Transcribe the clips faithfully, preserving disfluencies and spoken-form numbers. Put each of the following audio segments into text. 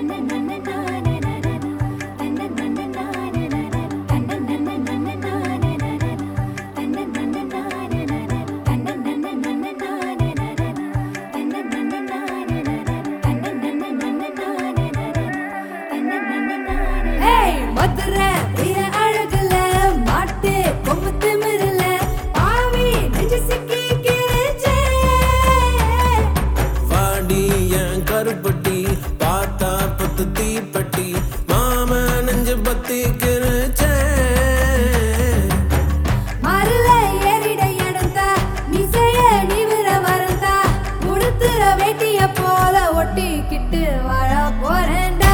கருப்பட்டி பாத்தா பத்து தீப்பட்டி மாம நெஞ்சு பத்தி கிருச்சே மருள ஏறிட எடுத்தா மிசைய நிவிர வரந்தா உடுத்துற வேட்டிய போல ஒட்டிக்கிட்டு வாழ போறேன்டா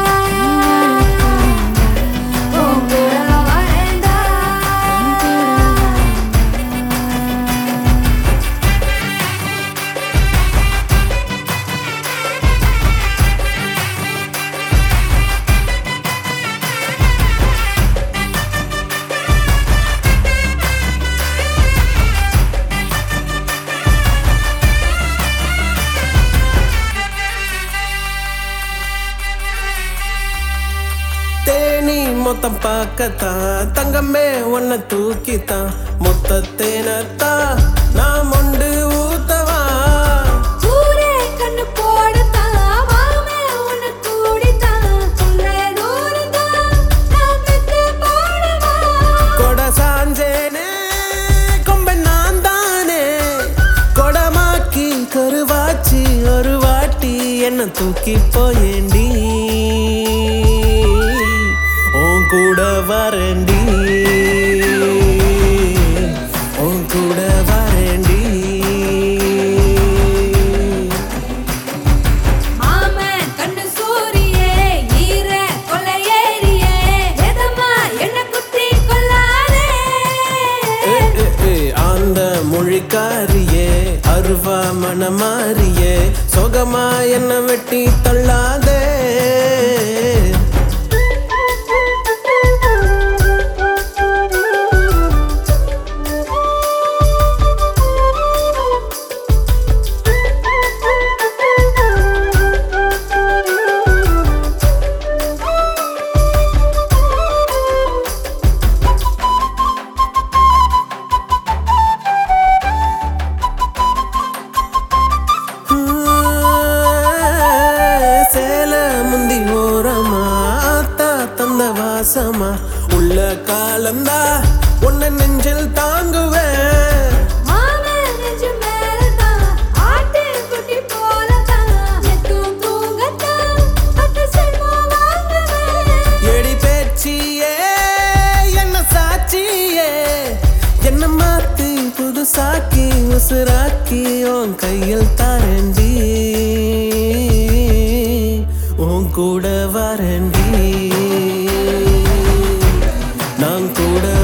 மொத்தம் பார்க்கத்தான் தங்கமே ஒன்ன தூக்கித்தான் மொத்த தேனத்தான் நான் மொண்டு ஊத்தவா ஊரே கண்ணு போடத்தான் மாமே உன்ன கூடித்தான் சொல்ல தூரத்தான் நான் பெத்து போடவா கொட சாஞ்சேனே கொம்பை நான் தானே கொடமாக்கி கருவாச்சி ஒரு வாட்டி என்ன தூக்கி போயேண்டி கூட வரண்டி உன் கூட வரண்டி மாமன் கண்ணு சூரியே ஈர கொலை ஏறியே எதமா என்ன குத்தி கொள்ளாதே அந்த மொழிக்காரியே அருவா மனமாரியே சொகமா என்ன வெட்டி தள்ளாதே வாசமா உள்ள காலந்தா உன்னை நெஞ்சில் தாங்குவேன் எடி பேச்சியே என்ன சாட்சியே என்ன மாத்தி புதுசாக்கி உசுராக்கி உன் கையில் தாரண்டி உன் கூட வரண்டி நான் கூட